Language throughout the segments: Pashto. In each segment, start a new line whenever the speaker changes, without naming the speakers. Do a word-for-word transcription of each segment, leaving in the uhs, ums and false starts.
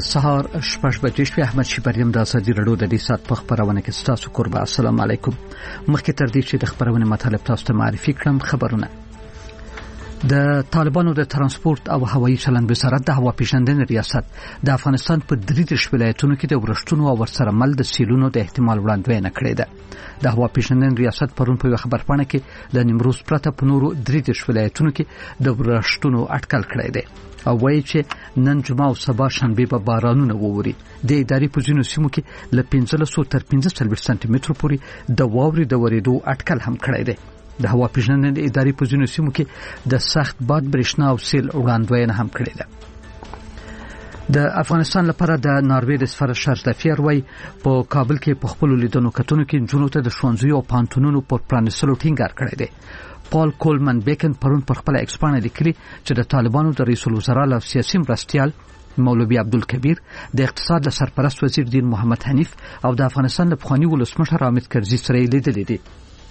سهار شپږ بجې شوې. احمد شیبریم د ازادي رادیو د دې سات په خبرونه کې ستاسو قربا. السلام علیکم. مخکې تر دې چې د خبرونه مطالب تاسو ته معرفي کړم، خبرونه د طالبانو د ترانسپورت او هوایي چلند وزارت د هوا پیژندنې ریاست د افغانستان په دریدش ولایتونو کې د ورښتونو او ورسره مل د سیلونو د احتمال وړاندوینه کړې ده. د هوا پیژندنې ریاست پرون په خبرپاڼه کې د نیمروز پرته په نورو دریدش ولایتونو کې د ورښتونو اټکل کړی دی او وایي چې نن جمعه او سبا شنبه به بارانونه ووري. د اداري په ځینو سیمو کې له پنځه سوه تر پنځه څلوېښت سانتي مترو پورې د واورې د ورېدو اټکل هم کړی دی. د هوا پیژندنې اداري په ځینو سیمو کې د سخت باد، برېښنا او سیل وړاندوینه هم کړې ده. د افغانستان لپاره د ناروې د سفیر شرزدفیر وای په کابل کې په خپل لیدونو کتونو کې جنونو ته د شونځي او پانتونونو پر پرانیستلو ټینګار کړی دی. پال کولمن بیکن پرون پر خپل ایکسپانه لیکلي چې د طالبانو د رئیس الوزرا او سیاسي مرستیال مولوی عبدالکبیر، د اقتصاد له سرپرست وزیر دین محمد حنیف او د افغانستان د پخوانی ولسمشر حامد کرزي سره لیدلې دي.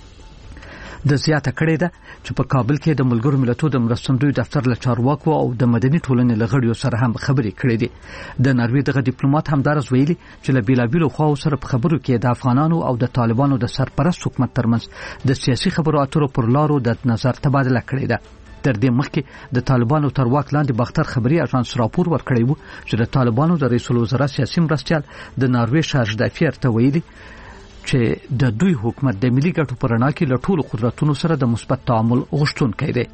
د زیاته کړې ده چې په کابل کې د ملګرو ملتونو د مرستندوی دفتر له چارواکو او د مدني ټولنې لغړیو سره هم خبرې کړې دي. د ناروې دغه ډیپلوماټ همدارس ویلي چې له بیلابیلو خواو سره په خبرو کې د افغانانو او د طالبانو د سرپرست حکومت ترمنځ د سیاسي خبرو اترو پر لارو د نظر تبادله کړې ده. تر دې مخکې د طالبانو تر واک لاندې باختر خبري اژانس راپور ورکړی و چې د طالبانو د رئیس الوزرا سیاسي مرستیال د ناروې شرزدفیر ته ویلي چې د دوی حکومت د ملي ګټو پر اړه کې له ټولو قدرتونو سره د مثبت تعامل غوښتونکی دی.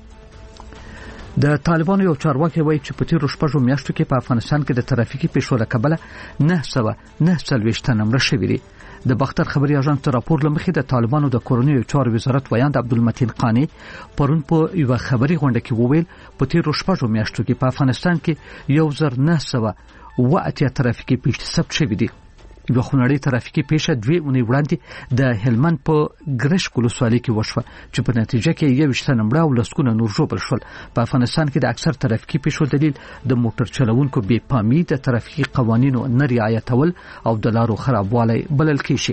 د طالبانو یو چارواکي وایي چې په تیرو شپږو میاشتو کې په افغانستان کې د ترافیکي پیښو له کبله نه سوه نه څلوېښت تنه مړه شوي دي. د باختر خبري اژانس ته راپور لمخې د طالبانو د کورنیو چارو وزارت ویاند عبدالمتین قانی پرون په یو خبري غونډه کې وویل په تیرو شپږو میاشتو کې په افغانستان کې یو زر نه سوه اوه اتیا ترافیکي پیښې ثبت شوي دي. یو خونړی ترافیکي پیښه دوی اونۍ وړاندې د هلمند په ګرشک ولسوالۍ کې وشوه چې په نتیجه کې یوویشت تنه مړه او لسګونه نور ژوبل شول. په افغانستان کې د اکثر ترافیکي پیښو دلیل د موټر چلوونکو بې پامي، د ترافیکي قوانینو نه رعایتول او د لارو خرابوالی بلل کېږي.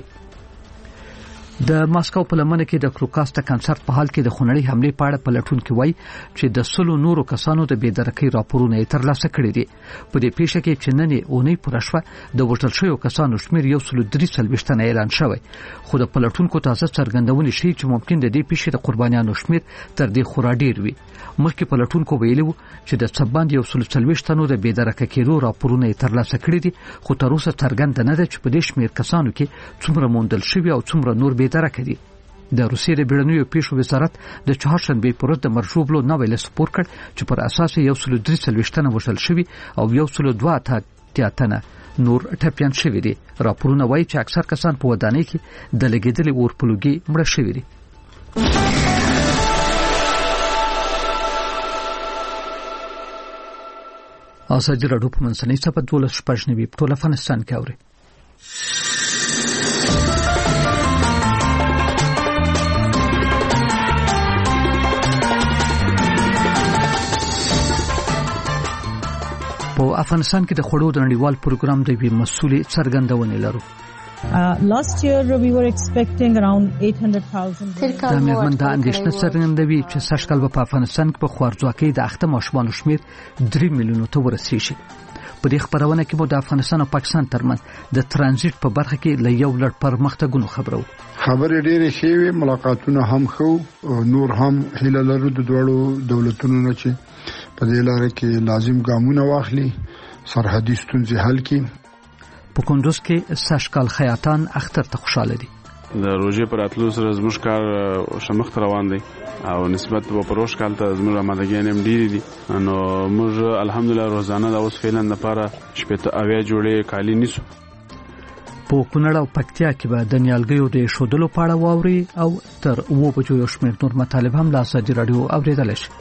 د ماسکو په لمنه کې د کروکاس د کنسرت په حال کې د خونړۍ حمله په اړه پلټونکو وایي چې د سلو نورو کسانو د بېدرکۍ راپورونه یې ترلاسه کړي دي. په دې پیښه کې چې نن اونۍ پوره شوه د وژل شویو کسانو شمېر یو سل درې څلوېښت تنه اعلان شوی، خو د پلټونکو تازه څرګندونې ښیي چې ممکن د دې پیښې د قربانیانو شمېر تر دې خورا ډیر وي. مخکې پلټونکو ویلي وو چې د څباند یو سل څلوېښت تنو د بېدرکه کېدو راپورونه یې ترلاسه کړي دي، خو تر اوسه څرګنده نه ده چې په دې شمېر کسانو کې څومره موندل شوي او څومره نور بېدرکه دي. د روسیې د بیړنیو پیښو وزارت د چهارشنبې پر ورځ د مرژوبلو نوی لیست خپور کړ چې پر اساس یو سل درې څلوېښت تنه وژل شوي او یو سل دوه اتیا تنه نور ټپیان شوي دي. راپورونه وایي چې اکثر کسان په ودانۍ کې د لګېدلې اور په لوګي مړه شوي دي. ازادي راډیو په منځنۍ صفحه دولس شپږ نوي په ټول افغانستان کې اوري. په افغانستان کې د خوړو د نړیوال پروګرام د وی مسولې څرګندونې لرو.
Uh, last year we were expecting around eight hundred thousand.
دا مېرمن د اندېښنه څرګندوي چې سږ کال په افغانستان کې په خوارځواکۍ د اخته ماشومانو شمېر درې میلیونو ته ورسیږي. په دې خبرونه کې مو د افغانستان او پاکستان ترمنځ د ترانزیت په برخه کې له یو لړ پرمختګونو خبرو.
خبرې ډېرې ښې وې، ملاقاتونه هم ښه، نور هم هیله لرو د دواړو دولتونو نه چې په دې لاره کې لازم ګامونه واخلي، سرحدي ستونزې حل کړي.
په کندوز کې سږ کال خیاطان اختر ته خوشاله دي.
د روزي پر اتلو سره زموږ کار شمخت روان دی او نسبت په پروش کال ته زموږ آمادګي هم ډېری دي. نو موږ الحمدلله روزانه د اوس فعلا لپاره شپږ اویا جوړې کالی نیسو.
په کونړ او پکتیا کې به د نیالګیو د شودلو په اړه واوري او تر اوه بجو یو شمېر نور مطالب هم له ازادي راډیو اورېدلی شي.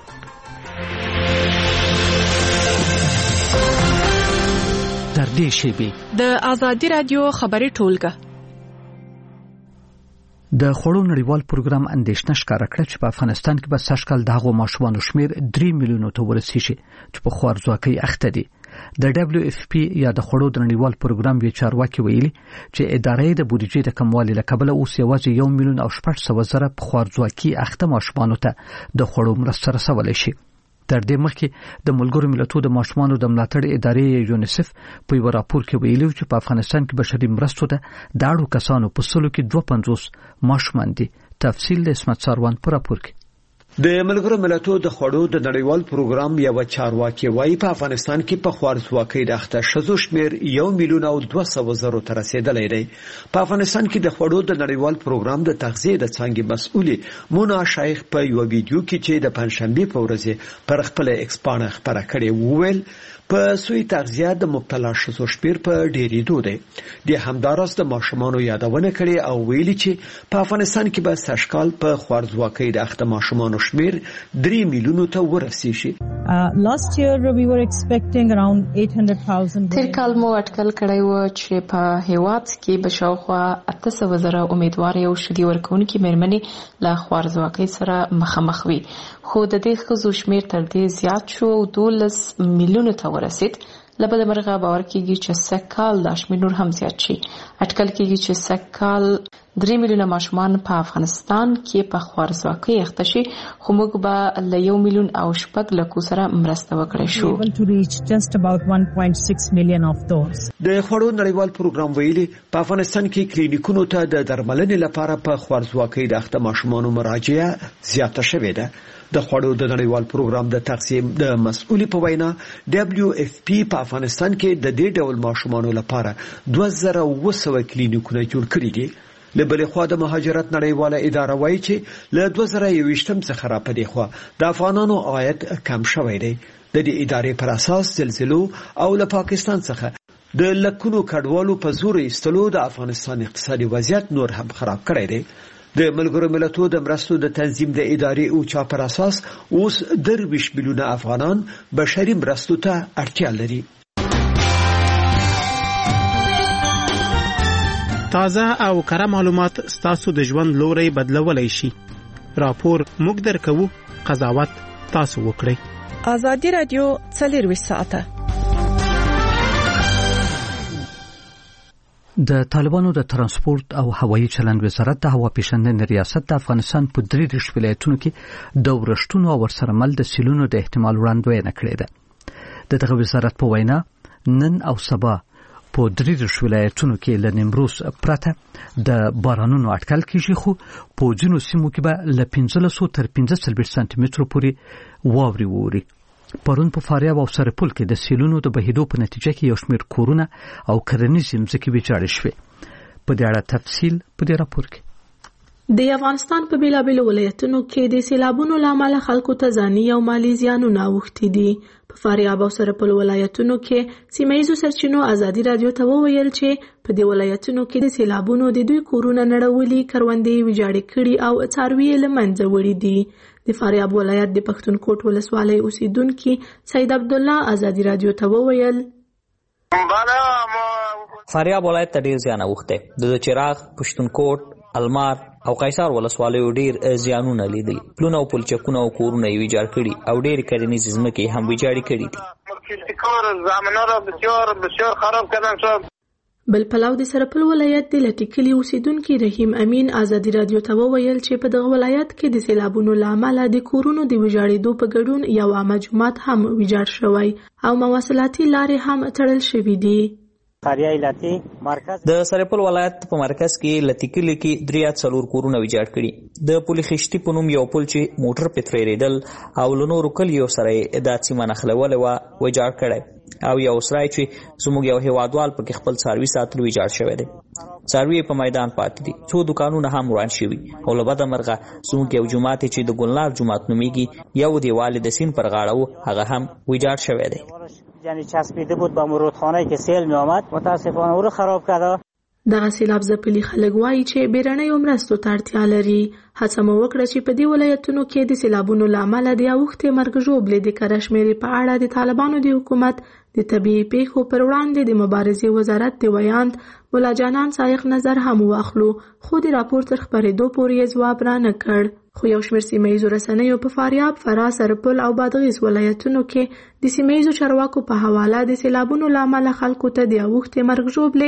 تر دې شیبې
د ازادي راډیو خبري ټولګه
د خوړو نړیوال پروګرام اندېښنه ښکاره کړه چې په افغانستان کې به سږ کال د هغو ماشومانو شمېر درې میلیونو ته ورسیږي چې په خوارځواکۍ اخته دي. د دبليو اف پی یا د خوړو د نړیوال پروګرام وی چارواکي ویلي چې ادارې د بودیجې د کموالي له کبله اوس یوازې یو میلیون او شپږ سوه زره په خوارځواکۍ اخته ماشومانو ته د خوړو مرسته رسولی شي. تر دې مخکې د ملګرو ملتونو د ماشومانو د ملاتړ ادارې یونیسف په یو راپور کې ویلي چې په افغانستان کې بشري مرستو ته د اړو کسانو په سلو کې دوه پنځوس ماشومان دي. تفصیل د اسمت ساروان په راپور کې.
د ملګرو ملتونو د خوړو د نړیوال پروګرام یو چارواکي وايي په افغانستان کې په خوارځواکۍ د اخته شذو شمیر یو میلیون او دوه سوه زره ته رسیدلی دی. په افغانستان کې د خوړو د نړیوال پروګرام د تغذیې د څانګې مسؤلې مونا شیخ په یو ویډیو کې چې د پنځشنبه په ورځ پر خپل ایکس پاڼه خبره کړې وویل په سوی تغذیه د مبتلا شذو شمیر په ډیریدو دی. د همدارس د ماشومانو یادونه کړې او ویلي چې په افغانستان کې به سږکال په خوارځواکۍ د اخته ماشومانو شمیر درې میلیونو ته ورسیږي.
last year we were expecting around eight hundred thousand.
تیر کال مو اټکل کړی و چې په هیواد کې به شاوخوا اته سوه زره امیدوار یو شدي ورکوونکي مېرمنې له خوارځواکۍ سره مخامخ وي. خو د دې ښځو شمیر تر دې زیات شو او دولس میلیونو ته ورسید. لبد مرغه باور کیږي چې سکهال د شمیر نور هم زیات شي. اټکل کیږي چې سکهال درې میلیونه ماشومان په افغانستان کې په خوارځواکۍ اخته شي، خو موږ به له یو میلیون او شپږ لکو سره مرسته وکړای شو.
able to reach just about one point six million of those.
د خوړو نړیوال پروګرام ویلي په افغانستان کې کلینیکونو ته د درملنې لپاره په خوارځواکۍ د اخته ماشومانو مراجعه زیاته شوې ده. د خوړو د نړیوال پروګرام د تقسیم د مسؤل په وینا دبليو اف پی په افغانستان کې د دې ډول ماشومانو لپاره دوه زره اوه سوه کلینیکونه جوړ کړي دي. له بلې خوا د مهاجرت نړیواله اداره وایي چې له دوه زره یوویشتم څخه را پدې خوا د افغانانو عاید کم شوی دی. د دې ادارې پر اساس زلزلو او له پاکستان څخه د لکونو کډوالو په زور ایستلو د افغانستان اقتصادي وضعیت نور هم خراب کړی دی. د ملګرو ملتونو د مرستو د تنظیم د ادارې او چا پر اساس اوس درویش میلیونه افغانان بشري مرستو ته اړتیا لري.
تازه او کره معلومات ستاسو د ژوند لوري بدلولای شي. راپور موږ درکو، قضاوت تاسو وکړئ.
ازادي رادیو څلرویشت ساعته.
د طالبانو د ترانسپورت او هوایي چلند وزارت د هوا پیژندنې ریاست د افغانستان په درې دیرش ولایتونو کې د ورښتونو او ورسره مل د سیلونو د احتمال وړاندوینه کړې ده. د دغه وزارت په وینا نن او سبا په درې دیرش ولایتونو کې له نیمروز پرته د بارانونو اټکل کیږي، خو په ځینو سیمو کې به له پنځلس تر پنځه څلوېښت سانتي مترو پورې واوري ووري. پرون په فاریاب او سرپل کې د سیلونو د بهیدو په نتیجه کې یو شمېر کورونه او کرنیزې ځمکې ویجاړې شوې. په دې اړه تفصیل په دې راپور کې.
د افغانستان په بیلابیلو ولایتونو کې د سیلابونو له امله خلکو ته ځاني او مالي زیانونه اوښتي دي. په فاریاب او سرپل ولایتونو کې سیمه‌ییزو سرچینو ازادي رادیو ته وویل چې په دې ولایتونو کې د سیلابونو د دوی کورونه نړولي، کروندې ویجاړې کړي او څاروي له منځه وړي دي. د فاریاب ولایت د پښتونکوټ ولسوالۍ اوسیدونکي سید عبد الله ازادي رادیو ته وویل
فاریاب ولایت ته ډیر زیان اوښتی. د چراغ، پښتونکوټ، المار او قیصار ولسوالیو ډیر زیانونه لیدلي. پلونه او پلچکونه او کورونه یې ویجاړ کړي او ډیر کرنیزې ځمکې هم ویجاړې کړي دي.
زمینه را بسیار بسیار خراب کردن شد.
بل پلاو د سرپل ولایت د لټیکلي اوسیدونکي رحیم امین ازادي رادیو ته وویل چې په دغه ولایت کې د سیلابونو له امله د کورونو د ویجاړېدو په ګډون یو عامه جومات هم ویجاړ شوی او مواصلاتي لارې هم تړل شوې دي.
د سرپل ولایت په مرکز کې لټیکلي کې درې څلور کورونه ویجاړ کړي. د پل خشتي په نوم یو پل چې موټر په تریریدل او له نورو کلیو سره د سیمه نښلولې وه ویجاړ کړی او یو سرای چې زموږ یو هیوادوال پکې خپل څاروي ساتلو ویجاړ شوی دی. څاروي په میدان پاتې دي. څو دوکانونه هم وران شوي او له بده مرغه زموږ یو جومات چې د ګلنار جومات نومیږي یو دیوال د سیند پر غاړه و هغه هم ویجاړ شوی دی.
یعنی چسبیده بود با مرودخانه‌ای که سیل می آمد، متاسفانه او رو خراب کرد.
دغه سیلاب ځپلي خلک وایي چې بیړنیو مرستو ته اړتیا لري. هڅه مو وکړه چې په دې ولایتونو کې د سیلابونو له امله د اوښتې مرګ ژوبلې د کره شمېرې په اړه د طالبانو د حکومت د طبیعي پیښو پر وړاندې د مبارزې وزارت د ویاند مولا جانان سایق نظر هم واخلو، خو د راپور تر خپرېدو پورې یې ځواب را نه کړ. خو یو شمېر سیمه‌ییزو رسنیو په فاریاب، فراه، سرپل او بادغیس ولایتونو کې د سیمه‌ییزو چارواکو په حواله د سیلابونو له امله خلکو ته د اوښتې مرګ ژوبلې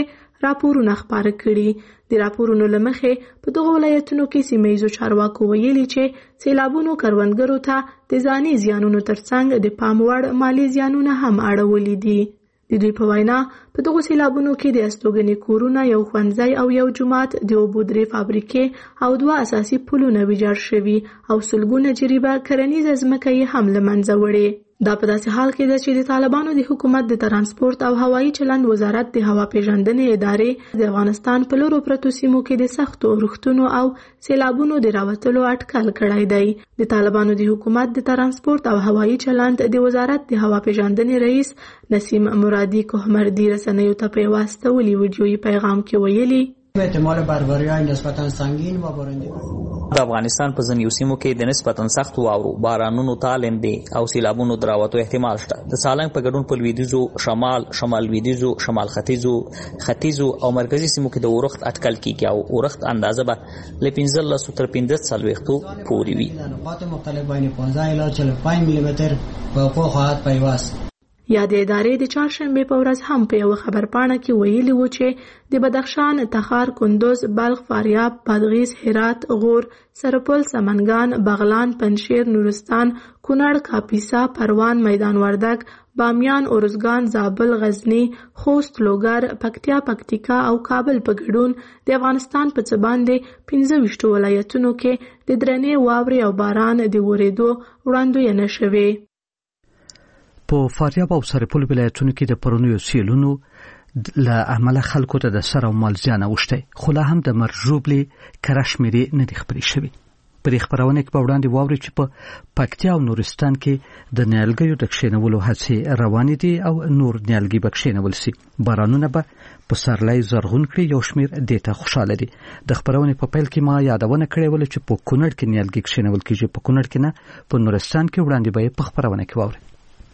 راپورونه خپاره کړي. د راپورونو لمخې په دغه ولایتونو کې سیمه‌ییزو چارواکو ویلي چې سیلابونو کروندګرو ته د ځاني زیانونو ترڅنګ د پام وړ مالي زیانونه هم اړولي دي. د دوی په وینا په دغو سیلابونو کې د استوګنې کورونه، یو ښوونځی او یو جومات، د اوبو درې فابریکې او دوه اساسي پلونه ویجاړ شوي او سلګونه جریبه کرنیزه ځمکه یې هم له منځه وړې. دا په داسې حال کې ده چې د طالبانو د حکومت د ترانسپورت او هوایي چلند وزارت د هوا پیژندنې ادارې د افغانستان په لورو پرتو سیمو کې د سختو اورښتونو او سیلابونو د راوتلو اټکل کړی دی. د طالبانو د حکومت د ترانسپورت او هوایي چلند د وزارت د هوا پیژندنې رئیس نسیم مرادي کوهمردي رسنیو ته په واسطه ولي ویډیویي پیغام کې ویلي
احتمال بربری‌های نسبتاً سنگین و بارندگی
د افغانستان په ځینو سیمو کې د نسبتاً سخت واورو، بارانونو، تالندې او سیلابونو دراوتو احتمال شته. د سالنګ په ګډون په لویدیځو، شمال، شمال لویدیځو، شمال ختیځو، ختیځو او مرکزي سیمو کې د اورښت اټکل کیږي او اورښت اندازه به له پنځلس تر پنځه څلوېښتو پورې وي.
نقاط مختلف بین پانزده الی چهل و پنج میلی متر په فوق خواهد پیوست.
یا د ادارې د چهارشنبې په ورځ هم په یو خبرپاڼه کې ویلي وو چې د بدخشان، تخار، کندوز، بلخ، فاریاب، بادغیس، هرات، غور، سرپل، سمنګان، بغلان، پنجشیر، نورستان، کونړ، کاپیسا، پروان، میدان وردګ، بامیان، ارزګان، زابل، غزنی، خوست، لوګر، پکتیا، پکتیکا او کابل په ګډون د افغانستان په څه باندې پنځه ویشتو ولایتونو کې د درنې واورې او باران د ورېدو وړاندوینه شوې.
په فاریاب او سرپل ولایتونو کې د پرونیو سیلونو له امله خلکو ته د سر او مال زیان اوښتی، خو لا هم د مرجوبلې کره شمېرې نه دي خپرې شوې. په دې خپرونه کې به وړاندې واورئ چې په پکتیا او نورستان کې د نیالګیو د کښېنولو هڅې روانې دي او نور نیالګي به کښېنول سي. بارانونه به په سرلای زرغون کړي. یو شمېر دې ته خوشحاله دي. د خپرونې په پیل کې ما یادونه کړې وله چې په کونړ کې نیالګي کښېنول کېږي، په کونړ کې نه، په نورستان کې. وړاندې به یې په خپرونه کې واورئ.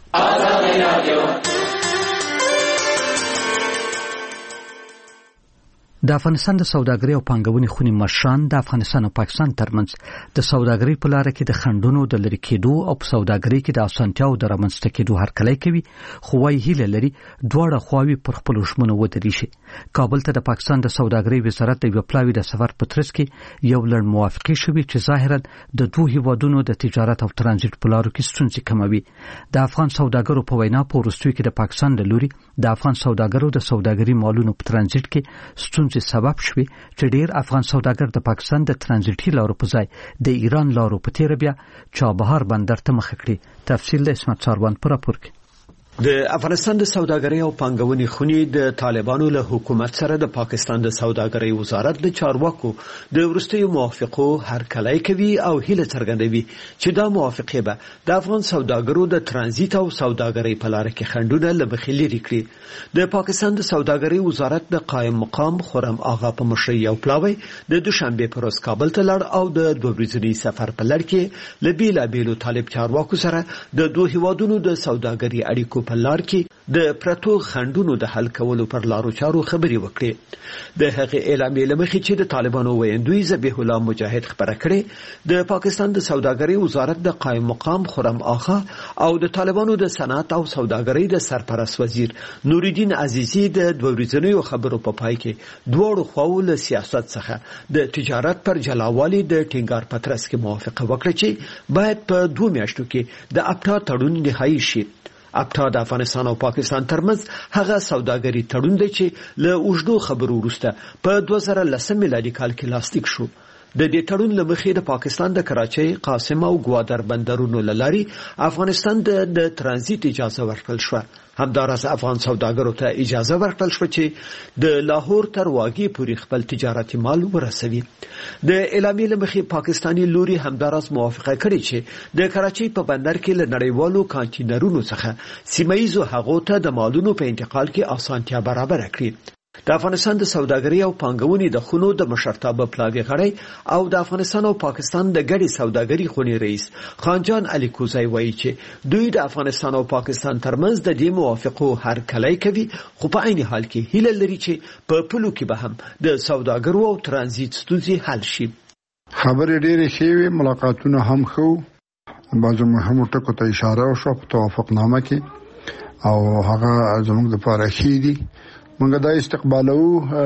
د افغانستان د سوداګرۍ او پانګونې خونې مشران د افغانستان او پاکستان ترمنځ د سوداګرۍ په لاره کې د خنډونو د لرې کېدو او په سوداګرۍ کې د اسانتیاو د رامنځته کېدو هرکلی کوي، خو وايي هیله لري دواړه خواوې پر خپلو ژمنو ودرېږي. کابل ته د پاکستان د سوداګرۍ وزارت د یوه پلاوي د سفر په ترڅ کې یو لړ موافقې شوې چې ظاهراً د دوه هیوادونو د تجارت او ترانزیت په لارو کې ستونزې کموي. د افغان سوداګرو په وینا په وروستیو کې د پاکستان له لوري د افغان سوداګرو د سوداګرۍ مالونو په ترانزیت کې ستونزې سبب شوي چې ډیر افغان سوداګر د پاکستان د ترانزیتي لارو په ځای د ایران لارو په تیر بیا چابهار بندر ته مخه کړي. تفصیل د اسمت ساروان پر راپور کې.
د افغانستان د سوداګرۍ او پانګونې خونې د طالبانو له حکومت سره د پاکستان د سوداګرۍ وزارت د چارواکو د وروستیو موافقو هرکلی کوي او هیله څرګندوي چې دا موافقې به د افغان سوداګرو د ترانزیت او سوداګرۍ په لار کې خنډونه له مخې لرې کړي. د پاکستان د سوداګرۍ وزارت د قائم مقام خرم آغا په مشرۍ یو پلاوی د دوشنبه پر ورځ کابل ته لاړ او د دوه ورځني سفر په لړ کې له بیلابیلو طالب چارواکو سره د دوه هیوادونو د سوداګرۍ اړیکو په لار کې د پرتو خنډونو د حل کولو پر لارو چارو خبرې وکړي. د هغې اعلامیې له مخې چې د طالبانو ویندوی ذبیح الله مجاهد خبره کړې، د پاکستان د سوداګرۍ وزارت د قائم مقام خرم آغا او د طالبانو د صنعت او سوداګرۍ د سرپرست وزیر نوردین عزیزی د دوه ورځنیو خبرو په پای کې دواړو خواوو له سیاست څخه د تجارت پر جلاوالي د ټینګار په ترڅ کې موافقه وکړه چې باید په دوه میاشتو کې د اپټا تړون نهایی شي. اپټا د افغانستان او پاکستان ترمنځ هغه سوداګري تړون دی چې له اوږدو خبرو وروسته په دوه زره لسم میلادي کال کې لاسلیک شو. د دې تړون له مخې د پاکستان د کراچۍ، قاسم او ګوادر بندرونو له لارې افغانستان ته د ترانزیت اجازه ورکړل شوه. همداراز افغان سوداګرو ته اجازه ورکړل شوه چې د لاهور تر واګې پورې خپل تجارتي مال ورسوي. د اعلامیې له مخې پاکستاني لوري همداراز موافقه کړې چې د کراچۍ په بندر کې له نړیوالو کانټینرونو څخه سیمه‌ییزو هغو ته د مالونو په انتقال کې اسانتیا برابر کړي. د افغانستان د سوداګرۍ او پانګونې د خونو د مشرتابه پلاوی غړی او د افغانستان او پاکستان د ګډې سوداګرۍ خونې رئیس خانجان علي کوزی وایي چې دوی د افغانستان او پاکستان ترمنځ د دې موافقو هرکلی کوي، خو په عین حال کې هیله لري چې په پلو کې به هم د سوداګرو او ترانزیت ستونزې حل شي.
خبرې ډېرې ښې وې، ملاقاتونه هم ښه، بعضو مهمو ټکو ته اشاره وشوه په توافقنامه کې او هغه زموږ دپاره ښې دي. موږ دا استقبالو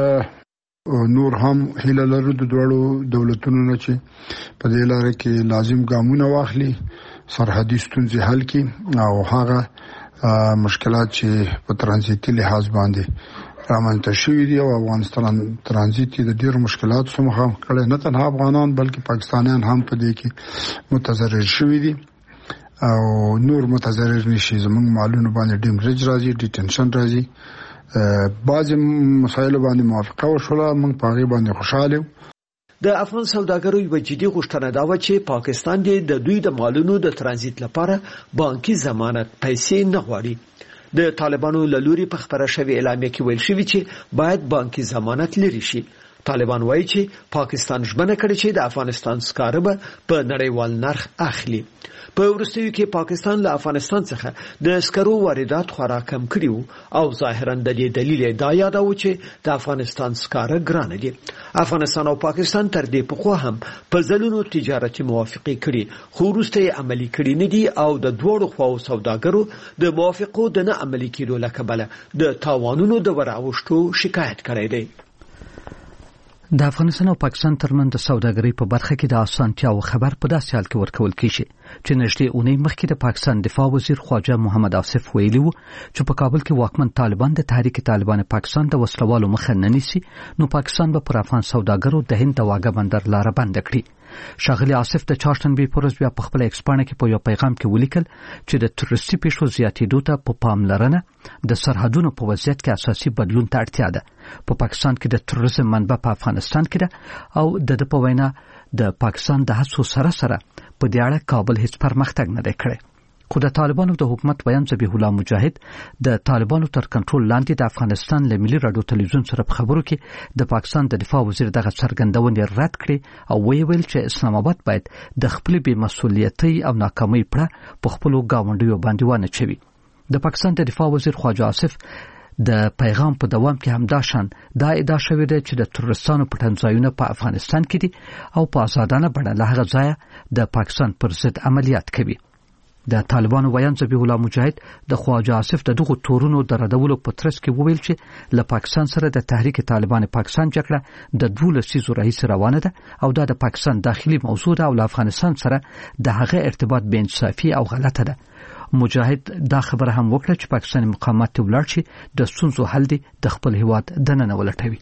نور هم هیله لرو د دوړو دولتونو نه چې په دې لار کې لازم ګامونه واخلي، سرحدي ستونزې حل کړي او هغه مشکلات چې په ترانزیتي لحاظ باندې رامنځته شوي دي او افغانستان ترانزیت د ډېرو مشکلاتو سره مخ کړي، نه تنها افغانان بلکې پاکستانیان هم په دې کې متضرر شوي دي او نور متضرر نشي. زموږ مالونه باندې ډیمریج راځي، ډیټنشن راځي، بعض مسایل باندې موافقه وشوله، موږ په هغه باندې خوشاله یو.
د افغان سوداګرو یو جدي غوښتنه دا و چې پاکستان دې د دوی د مالونو د ترانزیت لپاره بانکي ضمانت پیسې نه غواړي. د طالبانو له لوري په خبره شوی اعلامیه کې ویل شوی چې باید بانکي ضمانت لري شي. طالبان وایي چې پاکستان ژمنه کړې چې د افغانستان سکاره به په نړیوال نرخ اخلي. په وروستیو کې پاکستان له افغانستان څخه د سکرو واردات خورا کم کړي او ظاهرا د دې دلیل دا یادو چې د افغانستان سکاره ګران دي. افغانستان او پاکستان تر دې پخوا هم په ځلونو تجارتي موافقې کړي، خو وروسته یې عملي کړي نه دي او د دوړو خواو سوداګرو د موافقو د نه عملي کېدو له کبله د تاوانونو د وراوښتو شکایت کړی دی.
د افغانستان او پاکستان ترمنځ د سوداګرۍ په برخه کې د اسانتیا او خبر په داسې حال کې ورکول کیږي چې نږدې اونۍ مخکې د پاکستان دفاع وزیر خواجه محمد آصف ویلي و چې په کابل کې واکمن طالبان د تحریک طالبان پاکستان د وسلوالو مخه نه نیسي، نو پاکستان به پر افغان سوداګرو د هند د واګه بندر لار بند کړي. ښاغلي آصف د چهارشنبې په ورځ بیا په خپل ایکس پاڼه کې په یو پیغام کې ولیکل چې د تروریستي پیښو زیاتېدو ته په پاملرنه د سرحدونو په وضعیت کې اساسي بدلون ته اړتیا ده. په پاکستان کې د تروریزم منبع په افغانستان کې ده او د د په وینا د پاکستان د هڅو سره سره په دې اړه کابل هیڅ پرمختګ نه دی کړی. خو د طالبانو د حکومت بیان ذبیح الله مجاهد د طالبانو تر کنټرول لاندې د افغانستان له ملي رادیو تلویزیون سره په خبرو کې د پاکستان د دفاع وزیر دغه څرګندونې رد کړې او ویل چې اسلام آباد باید د خپل بې مسؤلیتۍ او ناکامۍ پړه په خپل گاونډیو باندې ونه چوي. د پاکستان د دفاع وزیر خواجه آصف د پیغام په دوام کې هم دا شان دا ادعا شوې ده چې د تروریستانو پټنځایونه په افغانستان کې دي او په آزادانه بڼه له هغه ځایه د پاکستان پر ضد عملیات کوي. د طالبانو ویان ذبیح الله مجاهد د خواجه آصف د دغو تورونو د ردولو په ترڅ کې وویل چې له پاکستان سره د تحریک طالبان پاکستان جګړه د دوه لسیزو راهیسې روانه ده او دا د پاکستان داخلي موضوع ده او له افغانستان سره د هغه ارتباط بې انصافي او غلطه ده. مجاهد دا خبره هم وکړه چې پاکستاني مقامات ته ولاړ شي د ستونزو حل دي د خپل هیواد دننه ولټوي.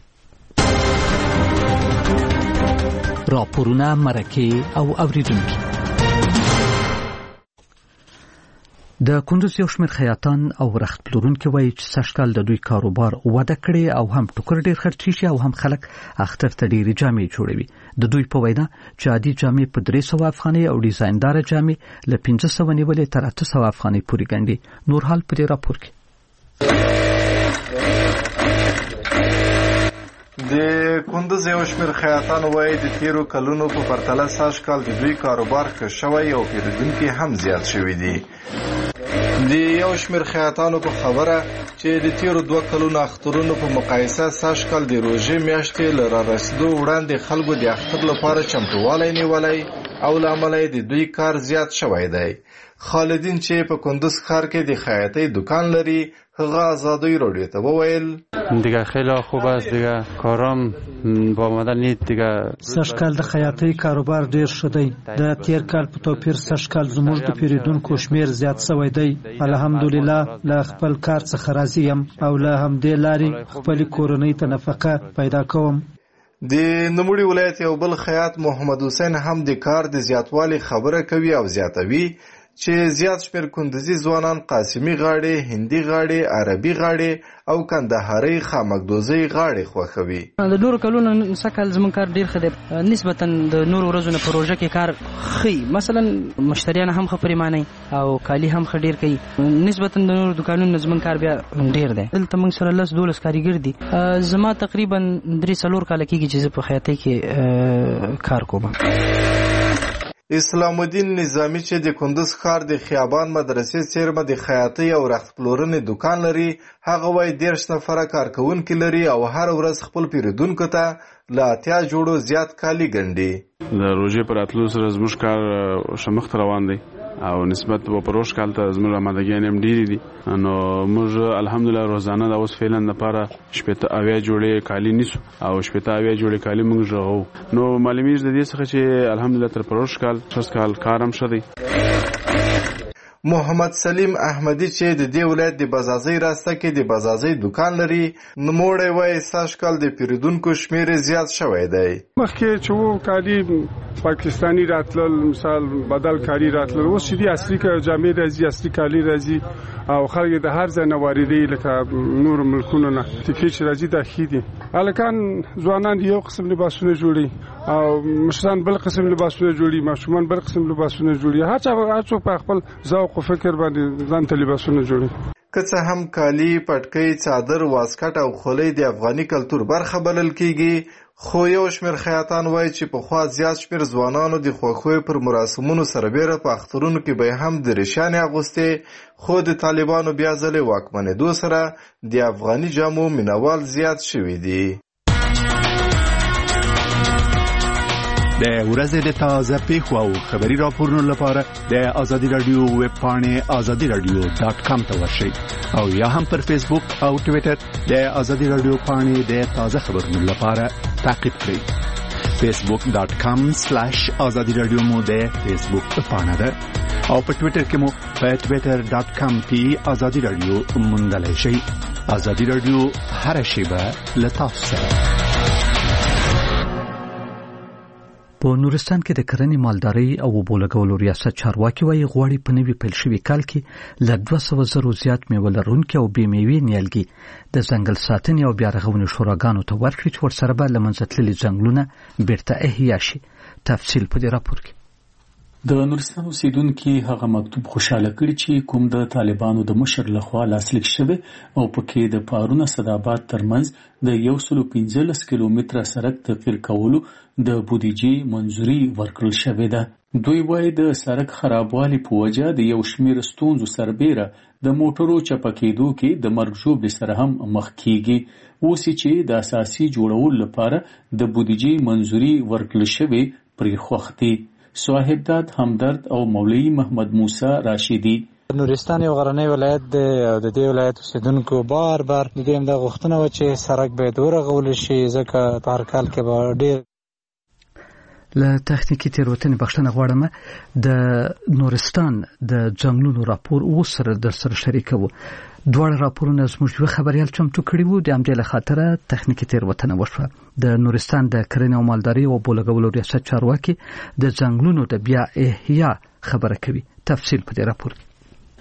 راپورونه مرکه او اوریدونکي. د کندوز یو شمېر خیاطان او رخت پلورونکي وایي چې سږکال د دوی کاروبار وده کړې او هم ټوکر ډېر خرڅ شي او هم خلک اختر ته ډېرې جامې جوړوي. د دوی په وینا چې عادي جامې په درې سوه افغانۍ او ډیزایندار جامې له پنځه سوه نیولې تر اته سوه افغانۍ پورې ګڼي. نور حال په دې راپور کې.
د کندوز یو شمېر خیاطان وایي د تیرو کلونو په پرتله سږکال د دوی کاروبار ښه شوی او پیرودونکي هم زیات شوي دي. د یو شمېر خیاطانو په خبره چې د تیرو دوه کلونو اخترونو په مقایسه سږکال د روژې میاشتې له رارسېدو وړاندې خلکو د اختر لپاره چمتووالی نیولی او له امله د دوی کار زیات شوی دی. خالدین چې په کندوز ښار کې د خیاطۍ دکان لري هغه آزادی رادیو ته وویل
دیگه خیلی خوب است، دیگه کارم با آمدن نیست دیگه.
سږکال د خیاطۍ کاروبار ډیر ښه دی. د تیر کال په توپیر سږکال زموږ د پیرودونکو شمیر زیات شوی دی. الحمدلله له خپل کار څخه راضي یم او له همدې لارې خپل کورنۍ ته نفقه پیدا کوم.
د نوموړي ولایت یو بل خیاط محمد حسین هم د کار د زیاتوالي خبره کوي او زیاتوي چې زیات شمېر کندوزي ځوانان قاسمي غاړې، هندي غاړې، عربي غاړې او کندهارۍ خامکدوزۍ غاړې خوښوي.
د نورو کلونو سږکال زموږ کار ډېر ښه دی، نسبتا د نورو ورځو نه په روژه کې کار ښه، مثلا مشتریان هم ښه پریمانوي او کالي هم ښه ډېر کوي. نسبتا د نورو دوکانونو نه زموږ کار بیا ډېر دی. دلته موږ سره لس دولس کاریګر دي. زما تقریبا درې څلور کاله کېږي چې زه په خیاطۍ کې کار کوم.
اسلام الدین نظامی چې د کندوز ښار د خیابان مدرسې څیرمه د خیاطۍ او رخت پلورنې دکان لري، هغه وایي دېرش نفره کارکوونکي لري او هر ورځ خپل پیرودونکو ته له اتیا جوړو زیات کالي ګنډي.
د روژې پر راتلو سره زموږ کار ښه مخ ته روان دی او نسبت په پروش کال ته زموږ آمادګي هم ډیری دي نو موږ الحمدلله روزانه د اوس فعلا لپاره شپته اویا جوړې کالی نیسو او شپته اویا جوړې کالی موږ ژغو نو معلومیږي د دې څخه چې الحمدلله تر پروش کال څس کال کارم شدی.
محمد سلیم احمدی چې د دې ولایت د بازازي راسته کې د بازازي دکان لري نوموړی وایي سږ کال د پیرودونکو شمیر زیات شوی دی.
مخکې چې وو کالي پاکستانی راتلل مثال بدل کاری راتلل اوس چې د اصلي جامې راځي اصلي کالي راځي او خلک د هر ځای نه واردوي لکه نور ملکونو نه تکي چې راځي د خېدي الکان ځوانان یو قسم لباسونه جوړي او مشران بل قسم لباسونه جوړي ماشومان بل قسم لباسونه جوړي هر چا هر څوک په خپل ذوق او فکر باندې ځان ته لباسونه جوړي.
که څه هم کالي پټکي څادر واسکټ او خولۍ د افغاني کلتور برخه بلل کیږي خو یو شمېر خیاطان وایي چې پخوا زیات شمېر ځوانانو د خوښیو پر مراسمونو سربیره په اخترونو کې به هم د ریشانې اغوستې خو د طالبانو بیا ځلې واکمنېدو سره د افغاني جامو مینوال زیات شوي دي.
د ورځې د تازه پیښو او خبري راپورونو لپاره د آزادي رادیو ویب پاڼې آزادي رادیو ډاټ کام ته ورشئ او یا هم پر فیسبوک او ټویټر د آزادي رادیو پاڼې د تازه خبرونو لپاره تعقیب کړئ. فیسبوک ډاټ کام سلاش آزادي رادیو مو د فیسبوک پاڼه ده او په ټویټر کې مو په ټویټر ډاټ کام کې آزادي رادیو موندلای شئ. آزادي رادیو هر شیبه له تاسو سره.
په نورستان کې د کرنې مالدارۍ او اوبو لګولو ریاست چارواکي وایي غواړي په نوي پیل شوي کال کې له دوه سوه زرو زیات میوه لرونکي او بې میوې نیالګي د ځنګل ساتنې او بیا رغونې شوراګانو ته ورکړي چې ورسره به له منځه تللي ځنګلونه بیرته احیا شي. تفصیل په دې راپور کې.
د نورستان اوسیدونکو هغه مکتوب خوشاله کړي چې کوم د طالبانو د مشر لخوا لاسلیک شوی او پکې د پارونه صداباد ترمنځ د یو سل پنځلس کیلومتره سړک تغیر کولو د بودیجې منځوري ورکړل شوې ده. دوی وایي د سړک خرابوالي په وجه د یو شمېر ستونزو سربیره د موټرو چپکېدو کې د مرګ ژوبلې سره هم مخ کیږي. اوس چې د اساسي جوړولو لپاره د بودیجې منځوري ورکړل شوی پرې خوښ دي. صاحبداد همدرد او مولوی محمد موسی راشدی.
نورستان یو غرنی ولایت دی او د دې ولایت اوسیدونکو بار بار د دې د غوښتنه و چې سړک باید ورغول شي ځکه په هر کال کې به ډېر
له تخنیکی تیروتنې بخښنه غواړم. د نورستان د ځنګلونو راپور اوس سره در سره شریکوو. دواړه راپورونه زموږ یو خبريال چمتو کړي وو د همدې له خاطره تخنیکی تیروتنه وشوه. د نورستان د کرنې او مالدارۍ او اوبو لګولو ریاست چارواکي د ځنګلونو د بیا احیا خبره کوي. تفصیل په دې راپور کې.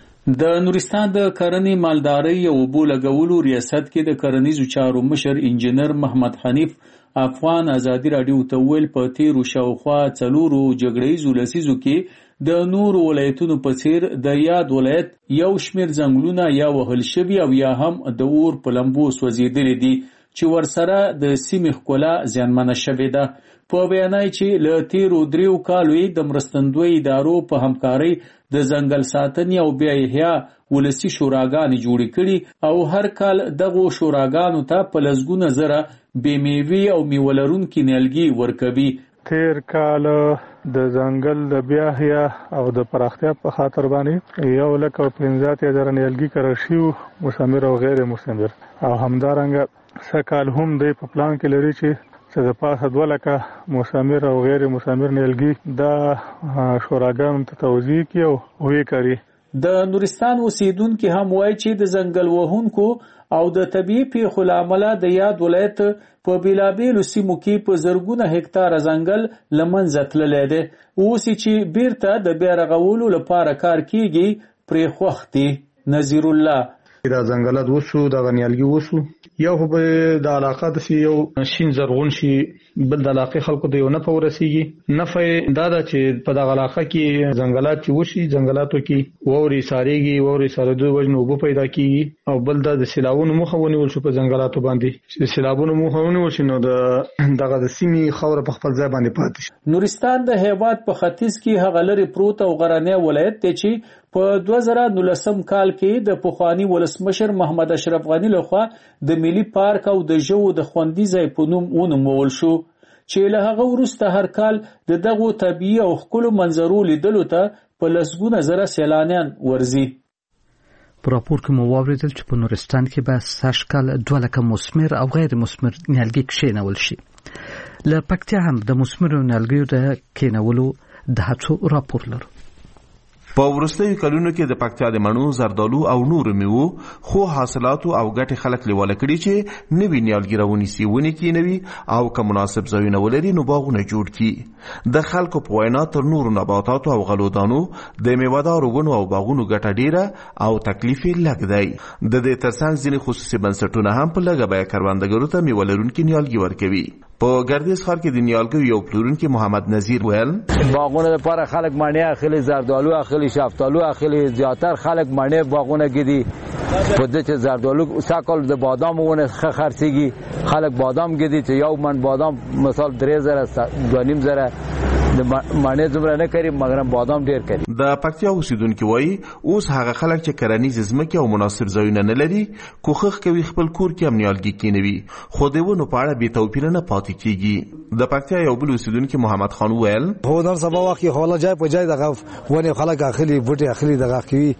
د نورستان د کرنې مالدارۍ او اوبو لګولو ریاست کې د کرنیزو چارو مشر انجنیر محمد حنیف افغان آزادي رادیو ته ویل په تیرو شاوخوا څلورو جګړیزو لسیزو کې د نور ولایتونو په څیر د یاد ولایت یو شمېر ځنګلونه یا وهل شوي او یا هم د اور په لمبو سوځېدلي دي چې ورسره د سیمې ښکلا زیانمنه شوې ده. په بیانای چې له تیرو دریو کالو یې د مرستندوی ادارو په همکارۍ د ځنګل ساتنې او بیا احیا ولسی شوراګانې جوړې کړي او هر کال دغو شوراګانو ته په لسګونه زره بې میوې او میوه لرونکي نیالګي ورکوي.
تیر کال د ځنګل د بیا احیا او د پراختیا په خاطر باندې یو لک او پنځه اتیا زره نیالګي کرل شوي مثمر او غیر مثمر او همدارنګه سکال هم د په پلان کې لري چې چې د پاسه دوه لکه مثمر او غیر مثمر نیالګي د شوراګانو ته توزیع کړي او وې کوي.
د نورستان اوسیدونکو هم وایي چې د ځنګل وهونکو او د طبيعي پیښو لامل د یاد ولایت په بیلابیلو سیمو کې په زرګونه هکتار ځنګل لمنځه تللی دی. اوس چې بیرته د بیا رغولو لپاره کار کیږي پرې خوښ دي. نذیر الله
دا ځنګلات وسو د غنیالګي وسو یو په د علاقه د یو شین زرغون شي بل د علاقه خلکو د یو نه پورسیږي نفع دا د چې په د علاقه کې ځنګلات چې وشي ځنګلاتو کې ووري ساريږي ووري سارېدو وجنه وبو پیدا کیږي او بل د سیلاوونو مخه ونیول شو په ځنګلاتو باندې چې سیلابونو مخه ونیول شي نو د دغه د سیمې خوره په خپل ځای باندې پاتې شي.
نورستان د هیواد په ختیځ کې هغه لري پروت او غرنی ولایت دی چې په دوه زره نولسم کال کې د پخوانی ولسمشر محمد اشرف غنی لخوا د ملي پارک او د ژوو د خوندي ځای په نوم ونومول شو چې له هغه وروسته هر کال د دغو طبیعي او ښکلو منظرو لیدلو ته په لسګونه زره سیلانیان ورځي.
په راپور کې مو واوریدل چې په نورستان کې به سږ کال دوه لکه مثمر او غیر مثمر نیالګي کښېنول شي. له پکتیا هم د مثمرو نیالګیو د کښېنولو د هڅو راپور لرو.
په وروستیو کلونو کې د پکتیا د مڼو، زردالو او نورو میوو خو حاصلاتو او ګټې خلک لیواله کړي چې نوي نیالګي راونیسي، ونې کېنوي او که مناسب ځایونه ولري نو باغونه جوړ کړي. د خلکو په وینا تر نورو نباتاتو او غلودانو د میوهدارو ونو او باغونو ګټه ډیره او تکلیف یې لږ دی. د دې ترڅنګ ځینې خصوصي بنسټونه هم په لږه بیه کروندګرو ته میوه لرونکي نیالګي ورکوي. په ګردیز ښار کې د نیالګیو یو پلورونکی محمد نذیر ویل
باغونه لپاره خلک مڼې اخلي، زردالو اخلي، شفتالو اخلي، زیاتر خلک مڼې باغونه ګدي. په دې چې زردالو ساکل د بادام ونه خرڅيږي، خلک بادام ګدي چې یو من بادام مثال درې زره دوه نیم زره د مڼې زمره نه کوي مګر بادام ډیر کوي.
د پکتیا اوسیدونکو وایي اوس هغه خلک چې کرنیز ځمکې او مناسب ځایونه نه لري کوښښ کوي خپل کور کې هم نیالګي کېنوي، خو د ونو په اړه بې توپیره نه پاتې کېږي. د پکتیا یو بل اوسیدونکي محمد خان ویل
هو نن سبا وخت کې خلا جای په جای دغه ونه خلک اخلي، بوټي اخلي، دغه کوي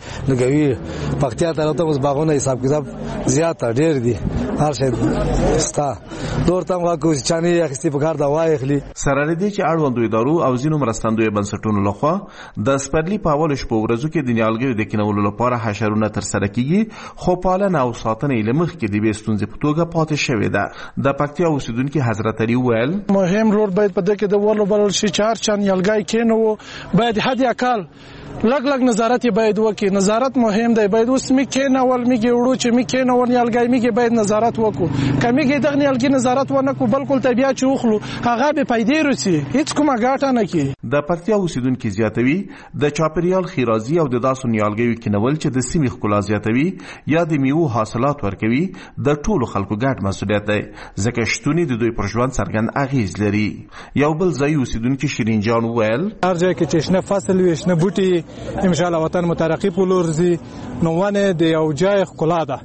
لګوي. پکتیا ته راته اوس باغونه حساب کتاب زیات ډیر دي، هر شي ستا دور تم واکو چاني اخستي په کار دا وای اخلي.
سره دې چې اړوندو ادارو او ځینو مرستندوی بنسټونو لخوا د سپرلي په اول شپو ورځو کې د نیالګیو د کینولو لپاره حشرونه ترسره کیږي، خو پالنه او ساتنه یې له مخکې د بې ستونزې په توګه پاتې شوې ده. د پکتیا اوسیدونکي حضرت علي ویل
مهم رول باید په دې کې د ورلو بلل شي چې هر چا نیالګی کینو باید حد اقل لګ لګ نظارت باید وکړي. نظارت مهم دی. باید اوس می کینول میږي وړو چې می کینول نیالګی میږي باید نظارت وکړو. کمیږي دغه نیالګی نظارت ونه کو بالکل طبيعت چې وخلو هغه به پیدا رسي، هیڅ کومه ګټه نه کوي.
د پکتیا اوسیدونکو زیاتوي د چاپریال خیرازي او د داسو نیالګیو کینول چې د سیمې ښکلا زیاتوي یا د میوو حاصلات ورکوي د ټولو خلکو ګډ مسؤلیت دی، ځکه شتونی د دوی پر ژوند څرګند اغیز لري. یو بل ځای اوسیدونکو شیرین جان ویل
هر ځای کې چې شنه فصل وي، شنه بوټي ان شاء الله وطن مترقی پولورزي نو ونه د یو ځای ښکلا ده.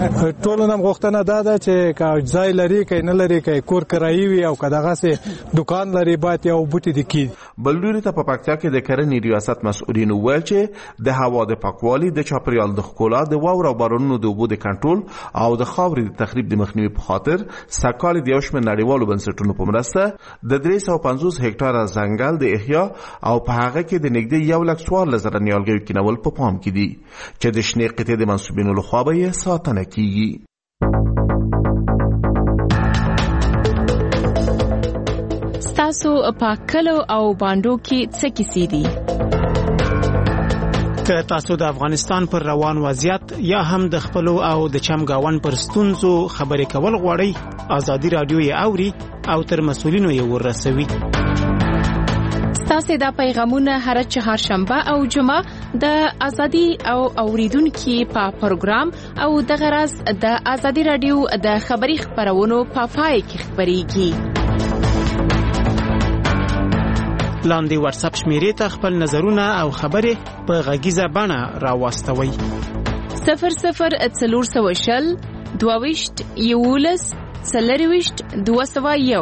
ټول نن غوښتنه دا ده چې کا ځای لري کې نه لري کې کور کرایي وي او کداغه سه دکان لري باید یو بوټي د کی.
بلډوري ته په پکتیا کې د کرنې ریاست مسؤلین ویل چې د هوا د پاکوالي، د چاپریال د ښکلا، د واورو او بارانونو د اوبو د کنټرول او د خاورې د تخریب د مخنیوي په خاطر سکهال د یو شمېر نړیوالو بنسټونو په مرسته د درې سوه پنځوس هکټاره ځنګل د احیا او په هغه کې د نږدې یو لک څوارلس زره نیالګیو کینول په پام کې دي چې د شنې قطعې د منسوبینو لخوا به یې ساتنه کیږي.
ستاسو په کلو او باندو کې څه کیسې دي؟
که تاسو د افغانستان پر روان وضعیت یا هم د خپلو او د چمګاون پر ستونزو خبرې کول غواړئ، ازادي رادیو یې اوري او تر مسؤلینو یې ورسوي.
ستاسو د پیغامونه هر چهارشنبه او جمعه د ازادي او اوریدونکو په پروګرام او د غرض د ازادي رادیو د خبري خبرونو په پای کې خبريږي.
لاندې واتس اپ شمیرې ته خپل نظرونه او خبرې په غږیزه بڼه راوستوي.
صفر صفر څلور سوه شل دوه ویشت یولس څلور ویشت دوه سوه یو.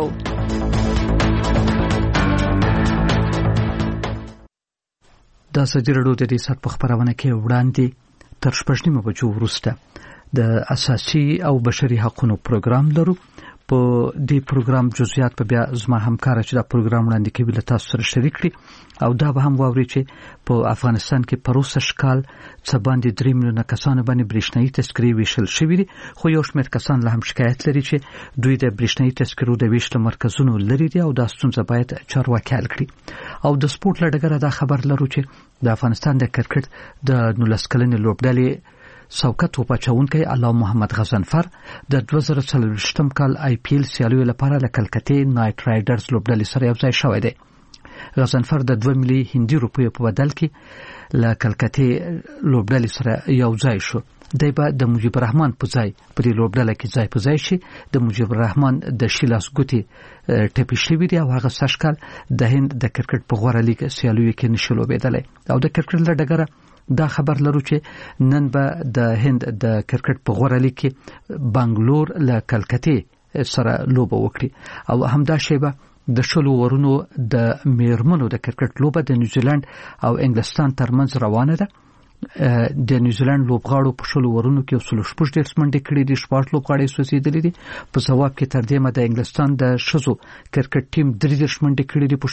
د ازادي رادیو د دې سات په خبرونه کې وړاندې تر شپږ نیمو بجو وروسته د اساسي او بشري حقوقو پروګرام لرو. په دې پروګرام جزئیات په بیا زما همکار چې دا پروګرام وړاندې کوي له تاسو سره شریک کړي او دا به هم واوري چې په افغانستان کې پروسه شکال څه باندې درې میلیونه کسانو باندې برېښنايي تذکرې ویشل شوي دي، خو یو شمېر کسان له هم شکایت لري چې دوی د برېښنايي تذکرو د ویش له مرکزونو لري دي او دا ستونزه باید چارواکي حل کړي. او د سپورت له ډګره دا خبر لرو چې د افغانستان د کرکټ د نولس کلنې لوبډلې سوکت وپاچونکي الله محمد غزنفر د دوه زره څلوېښتم کال آی پی ایل سیالیو لپاره له کلکتې نایټ رایډرز لوبډلې سره یو ځای شوی دی. غزنفر د دوه ملي هندي روپیو په بدل کې له کلکتې لوبډلې سره یو ځای شو. دی به د مجیب الرحمن په ځای په دې لوبډله کې ځای په ځای شي. د مجیب الرحمن د شیلاس ګوتې ټپي شوي دي او هغه سږ کال د هند د کرکټ په غوره لیګ سیالیو کې نشي لوبېدلی. او د کرکټ له ډګره دا خبر لرو چې نن به د هند د کرکټ په غوره لیګ کې بنگلور له کلکتې سره لوبه وکړي او همدا شی به د شلو ورونو د میرمنو د کرکټ لوبه د نیوزیلند او انګلستان ترمنځ روانه ده. د نیوزیلند لوبغاړو په شلو ورونو کې وسلو شپږ ډېر منډې کړې دي، شپږ لوبغاړي سوځېدلي دي. په ځواب کې تر دې مده انګلستان د ښځو کرکټ ټیم درې ډېر منډې کړې دي.